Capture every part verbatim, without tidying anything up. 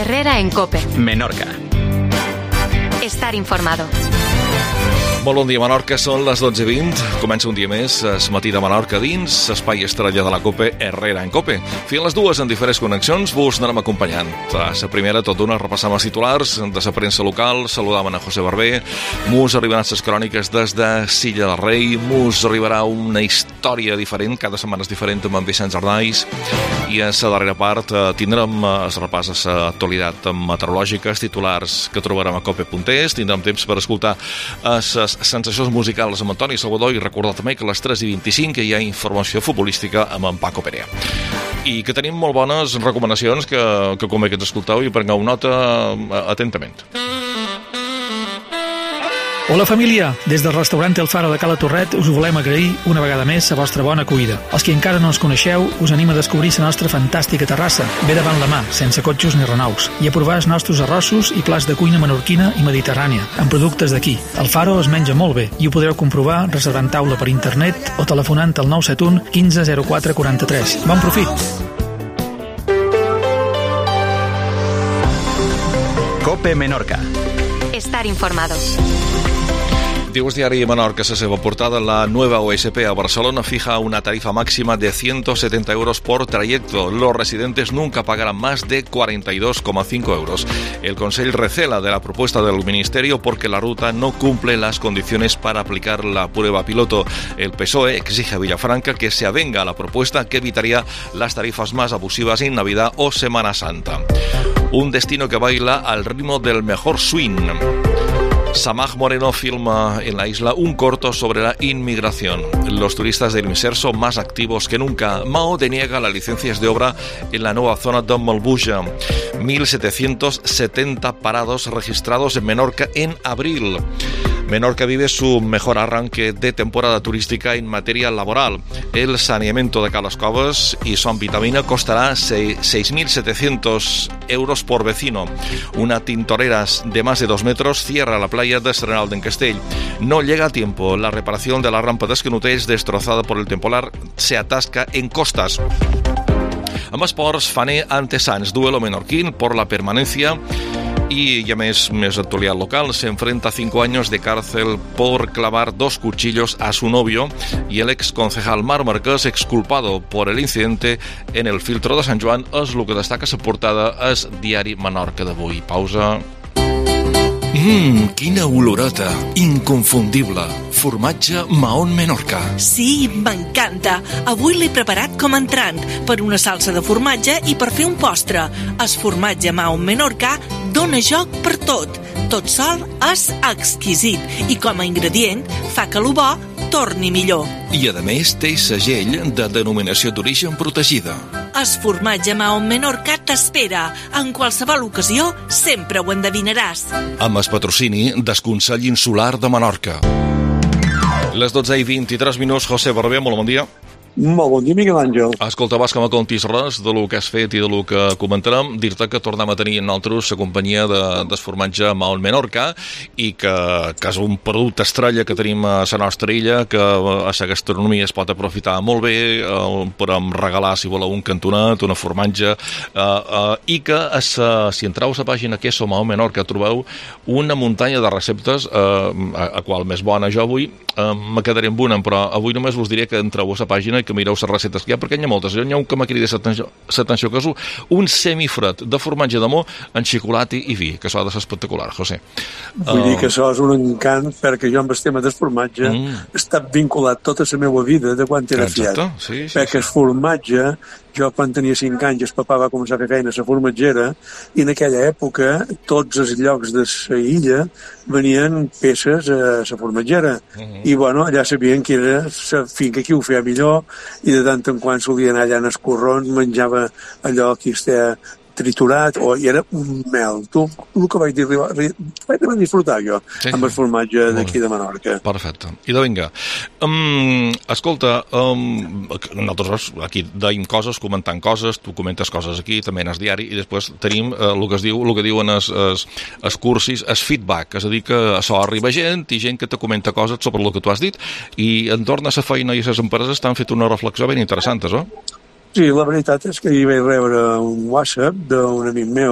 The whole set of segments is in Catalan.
Herrera en COPE. Menorca. Estar informado. Molt bon dia, Menorca. Són les dotze i vint. Comença un dia més, es matí de Menorca dins, espai estrella de la COPE, Herrera en COPE. Fent les dues en diferents connexions, vos anarem acompanyant. A la primera, tot d'una, repassam els titulars de la premsa local, saludam a José Barber, mos arribaran les cròniques des de Silla del Rei, mos arribarà una història diferent, cada setmana és diferent amb en Vicenç Arnaiz, i a la darrera part tindrem el repàs a l'actualitat meteorològica, els titulars que trobarem a cope punt es, tindrem temps per escoltar les sensacions musicals amb Antoni Salvador i recordar també que a les tres i vint-i-cinc hi ha informació futbolística amb en Paco Perea. I que tenim molt bones recomanacions que, que convé que ens escolteu i prengueu nota atentament. Hola família, des del restaurant El Faro de Cala Torret us ho volem agrair una vegada més la vostra bona acollida. Els que encara no ens coneixeu, us anima a descobrir la nostra fantàstica terrassa, bé davant la mà, sense cotxos ni renaus, i a provar els nostres arrossos i plats de cuina menorquina i mediterrània, amb productes d'aquí. El Faro es menja molt bé i ho podreu comprovar reservant taula per internet o telefonant al nou set u quinze zero quatre quaranta-tres. Bon profit! COPE Menorca. Estar informado. Dios Diario Menorca, a seva portada, la nueva O S P a Barcelona fija una tarifa máxima de ciento setenta euros por trayecto. Los residentes nunca pagarán más de cuarenta y dos coma cinco euros. El Consell recela de la propuesta del Ministerio porque la ruta no cumple las condiciones para aplicar la prueba piloto. El P S O E exige a Villafranca que se avenga a la propuesta que evitaría las tarifas más abusivas en Navidad o Semana Santa. Un destino que baila al ritmo del mejor swing. Samaj Moreno filma en la isla un corto sobre la inmigración. Los turistas del Miser son más activos que nunca. Mao deniega las licencias de obra en la nueva zona de Malbuja. mil setecientos setenta parados registrados en Menorca en abril. Menorca vive su mejor arranque de temporada turística en materia laboral. El saneamiento de Cales Coves y Son Vitamina costará seis mil setecientos euros por vecino. Una tintorera de más de dos metros cierra la playa de Serenal d'en Castell. No llega a tiempo. La reparación de la rampa de Escanutells, destrozada por el temporal, se atasca en Costas. Amb esports, Fané ante Sants, duelo menorquín por la permanencia. Y ya més, més actualidad local, se enfrenta a cinco años de cárcel por clavar dos cuchillos a su novio y el ex concejal Marc Marquès, exculpado por el incidente en el filtro de Sant Joan, és el que destaca la portada és Diari Menorca d'avui. Pausa. Mmm, quina olorota, inconfundible. Formatge Mahón Menorca. Sí, m'encanta. Avui l'he preparat com a entrant, per una salsa de formatge i per fer un postre. El formatge Mahón Menorca dona joc per tot. Tot sol és exquisit i com a ingredient fa que lo bo torni millor. I a més té segell de denominació d'origen protegida. El formatge Mahón Menorca t'espera. En qualsevol ocasió sempre ho endevinaràs. Amb el patrocini del Consell Insular de Menorca. Les dotze i vint-i-tres minuts, José Barber, molt bon dia. Molt bon dia, Miquel Àngel. Escolta, vas que me contis res de lo que has fet i de lo que comentarem. Dir-te que tornem a tenir nosaltres la companyia de, del formatge Mahón Menorca i que, que és un producte estrella que tenim a la nostra illa, que a la gastronomia es pot aprofitar molt bé, eh, podem regalar, si voleu, un cantonat, una formatge, eh, eh, i que a sa, si entreu a la pàgina Queso Mahón Menorca trobeu una muntanya de receptes, eh, a, a qual més bona jo avui, eh, me quedaré amb una, però avui només us diré que entreu a la pàgina i que mireu les receptes que hi ha, perquè hi ha moltes. Hi ha un que m'ha cridat l'atenció, que és un semifred de formatge de mo en xocolata i vi, que això ha de ser espectacular, José. Vull uh... dir que això és un encant, perquè jo amb el tema del formatge mm. he estat vinculat tota la meva vida de quan era fiat. Sí, sí, perquè sí. El formatge, jo quan tenia cinc anys el papà va començar a fer feina a la formatgera i en aquella època tots els llocs de la illa venien peces a la formatgera mm-hmm. i bueno, allà sabien que era la finca que ho feia millor i de tant en quant solia anar allà en els corrons, menjava allò que estia triturat, o i era un mel. Tu, el que vaig dir, vaig disfrutar jo sí, amb el formatge d'aquí de Menorca. Perfecte. I de vinga. Um, escolta, um, nosaltres aquí deim coses, comentant coses, tu comentes coses aquí, també en el diari, i després tenim uh, el que es diu, el que diuen els, els, els cursis, el feedback, és a dir, que això arriba gent i gent que te comenta coses sobre el que tu has dit, i entorn a la feina i a les empreses t'han fet una reflexió ben interessant, eh? Sí, la veritat és que hi vaig rebre un WhatsApp d'un amic meu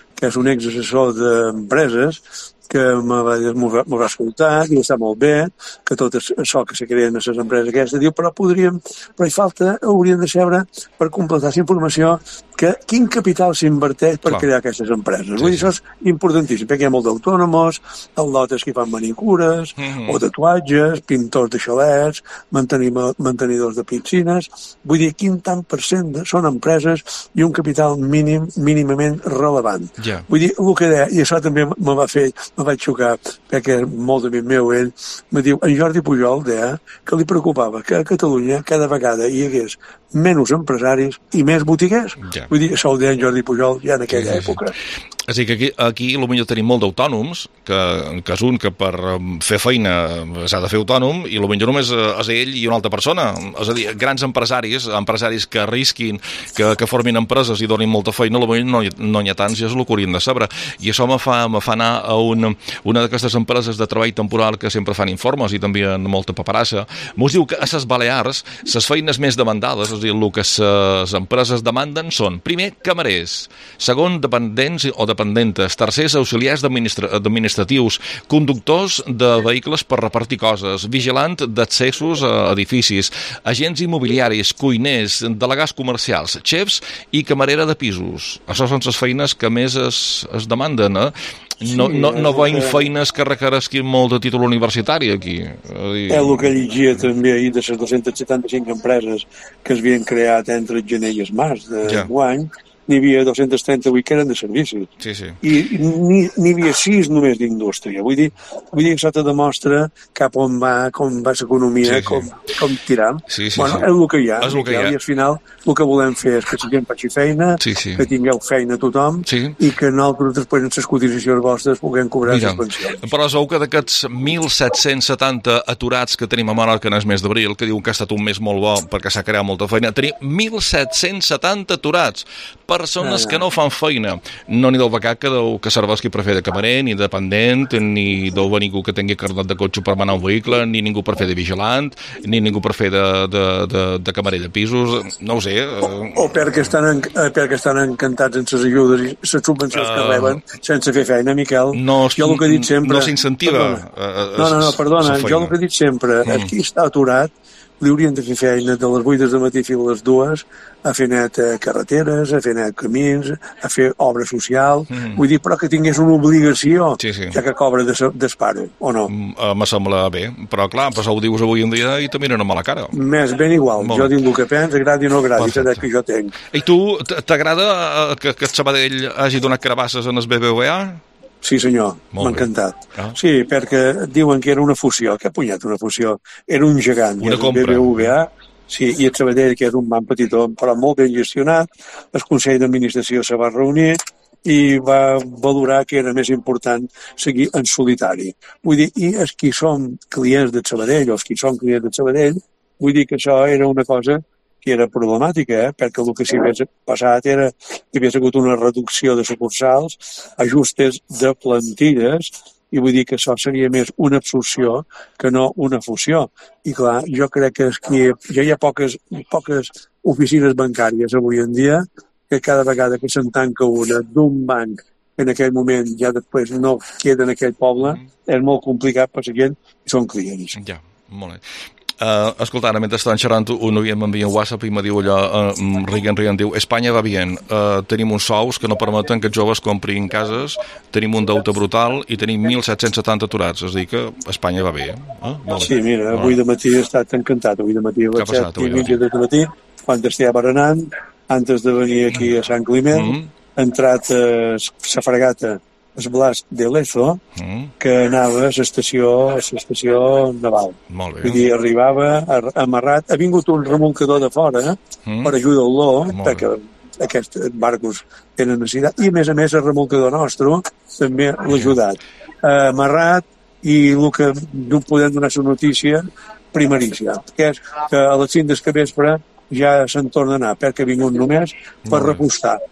que és un exassessor d'empreses, que me va, me va, me va escoltar, i està molt bé, que tot això que se creen a les empreses aquestes, diu, però podríem, però hi falta, hauríem de saber, per completar la informació, que quin capital s'inverteix per Clar. crear aquestes empreses. Sí, Vull dir, sí. això és importantíssim, perquè hi ha molt d'autònomos, al·lotes que fan manicures, mm-hmm. o tatuatges, pintors de xalets, mantenidors de piscines. Vull dir, quin tant per cent són empreses i un capital mínim, mínimament relevant. Yeah. Vull dir, el que deia, i això també me va fer, me vaig xocar, perquè molt amic meu, ell, me diu, en Jordi Pujol deia que li preocupava que a Catalunya cada vegada hi hagués menys empresaris i més botiguers. Ja. Vull dir, això ho deia en Jordi Pujol ja en aquella sí, sí, època. Sí. És a dir, que aquí, aquí potser tenim molt d'autònoms, que, que és un que per fer feina s'ha de fer autònom, i potser només és ell i una altra persona. És a dir, grans empresaris, empresaris que arrisquin, que, que formin empreses i donin molta feina, potser no, no n'hi ha tants i és el que haurien de saber. I això me fa, me fa anar a una, una d'aquestes empreses de treball temporal que sempre fan informes i també en molta paperassa. Mos diu que a les Balears les feines més demandades, és a dir, el que les empreses demanden són, primer, camarers, segon, dependents o dependentes, tercers, auxiliars administra administratius, conductors de vehicles per repartir coses, vigilant d'accessos a edificis, agents immobiliaris, cuiners, delegats comercials, xefs i camarera de pisos. Això són les feines que més es, es demanden, eh? No, no, no veiem feines que requerisquin molt de títol universitari aquí. És el que llegia també ahir de les dos-centes setanta-cinc empreses que es havien creat entre el gener i el març d'enguany. Ja. N'hi havia dos-cents trenta-vuit que eren de servicis. Sí, sí. I n'hi havia sis només d'indústria. Vull dir, vull dir que això te demostra cap on va, com va l'economia, sí, sí. com, com tiram. Sí, sí, bueno, sí. és el que hi ha. És el que hi ha. I al final el que volem fer és que la gent faci feina, sí, sí. que tingueu feina a tothom, sí. i que nosaltres després en les cotitzacions vostres puguem cobrar les pensions. Però es veu que d'aquests mil set-cents setanta aturats que tenim a Menorca en el mes d'abril, que diuen que ha estat un mes molt bo perquè s'ha creat molta feina, tenim mil set-cents setanta aturats. Persones que no fan feina. No n'hi deu becat que, deu, que serveix qui per fer de camarer, ni de dependent, ni deu venir ningú que tingui carnet de cotxe per manar un vehicle, ni ningú per fer de vigilant, ni ningú per fer de, de, de, de camarer de pisos, no ho sé. O, o perquè, estan en, perquè estan encantats en les ajudes i les subvencions uh, que reben sense fer feina, Miquel. No, jo el que he dit sempre... No s'incentiva. No, no, no, perdona, jo el que he dit sempre, mm. qui està aturat li haurien de fer feina de les vuit del matí fins a les dues, a fer net carreteres, a fer net camins, a fer obra social, mm. vull dir, però que tingués una obligació, sí, sí. ja que cobra d'esparo, o no? Uh, me sembla bé, però clar, però ho dius avui en dia i te miren amb la cara. Més ben igual, Molt jo dic el que penso, agradi o no agradi, és que jo tenc. I tu, t'agrada que, que Sabadell hagi donat carabasses en el B B V A? Sí, senyor, m'ha encantat. Ah. Sí, perquè diuen que era una fusió. Què ha punyat una fusió? Era un gegant. Una compra. B B V A, sí, i el Sabadell, que és un banc petitó, però molt ben gestionat. El Consell d'Administració se va reunir i va valorar que era més important seguir en solitari. Vull dir, i els qui som clients del Sabadell, o els qui són clients del Sabadell, vull dir que això era una cosa que era problemàtica, eh? Perquè el que s'hi havia passat era que hi havia hagut una reducció de sucursals, ajustes de plantilles, i vull dir que això seria més una absorció que no una fusió. I clar, jo crec que aquí ja hi ha poques, poques oficines bancàries avui en dia, que cada vegada que se'n tanca una d'un banc en aquell moment ja després no queda en aquell poble, és molt complicat per la gent i són clients. Ja, molt bé. Uh, escolta, ara mentre estan xerrant un noia m'envia un WhatsApp i me diu allò, uh, rient, rient, diu Espanya va bien, uh, tenim uns sous que no permeten que els joves comprin cases, tenim un deute brutal i tenim mil set-cents setanta aturats, és a dir que Espanya va bé. Eh? Molt sí, bé. Mira, avui de matí he estat encantat, avui de matí a les set i mitja de matí, quan estava berenant, antes de venir aquí a Sant Climent, mm -hmm. he entrat a la fregata el Blas de Lezo, mm. que anava a l'estació a l'estació naval. Molt bé. Vull dir, arribava amarrat. Ha vingut un remolcador de fora mm. per ajudar-lo, perquè aquests barcos tenen necessitat, i a més a més el remolcador nostre també l'ha ajudat. Amarrat, i el que no podem donar la notícia primerícia, que és que a les cinc del capvespre ja se'n torna a anar, perquè ha vingut només per repostar.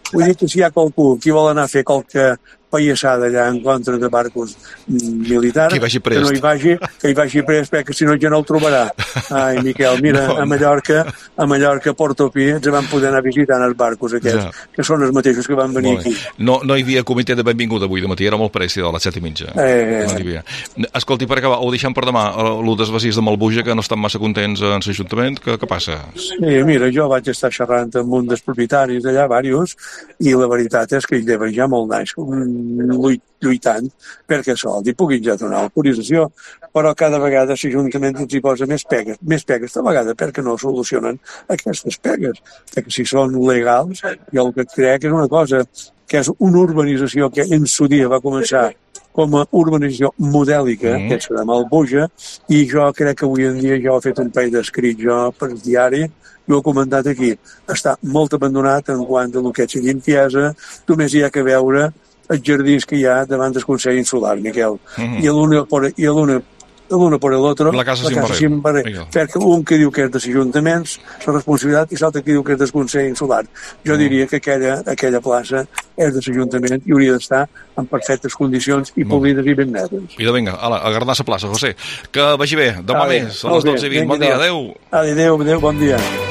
Vull dir que si hi ha qualcú qui vol anar a fer qualque pallassada allà en contra de barcos militars, que, vagi que no hi vagi, que hi vagi prest, perquè si no ja no el trobarà. Ai, Miquel, mira, no, a Mallorca, a Mallorca, a Portopí, ens van poder anar visitant els barcos aquests, ja. que són els mateixos que van venir aquí. No, no hi havia comitè de benvinguda avui de matí, era molt preci de les set i mitja. Eh... No hi havia. Escolti, per acabar, ho deixem per demà, l'U dels Vacís de Malbuja, que no estan massa contents en l'Ajuntament, què, què passa? Sí, mira, jo vaig estar xerrant amb un dels propietaris d'allà, diversos, i la veritat és que ell deva ja molt naix, lluitant perquè sol, i puguin ja donar autorització, però cada vegada l'Ajuntament ens hi posa més pegues, més pegues, esta vegada perquè no solucionen aquestes pegues, perquè si són legals, jo el que crec és una cosa, que és una urbanització que en su dia va començar com a urbanització modèlica, mm. que és de Malbuja, i jo crec que avui en dia jo he fet un parell d'escrit jo per diari, i ho he comentat aquí, està molt abandonat en quant a el que és limpiesa, només hi ha que veure els jardins que hi ha davant del Consell Insular, Miquel. Mm-hmm. I l'una por, i l'una l'una por l'altra, la casa, la casa sin barrer. Perquè un que diu que és dels ajuntaments, la responsabilitat, i l'altre que diu que és del Consell Insular. Jo mm. diria que aquella, aquella plaça és de l'Ajuntament i hauria d'estar en perfectes condicions i polides i ben netes. I de vinga, ala, a guardar la plaça, José. Que vagi bé, demà més, a les dotze i vint. Bon dia, adeu. Adeu, adeu, bon dia.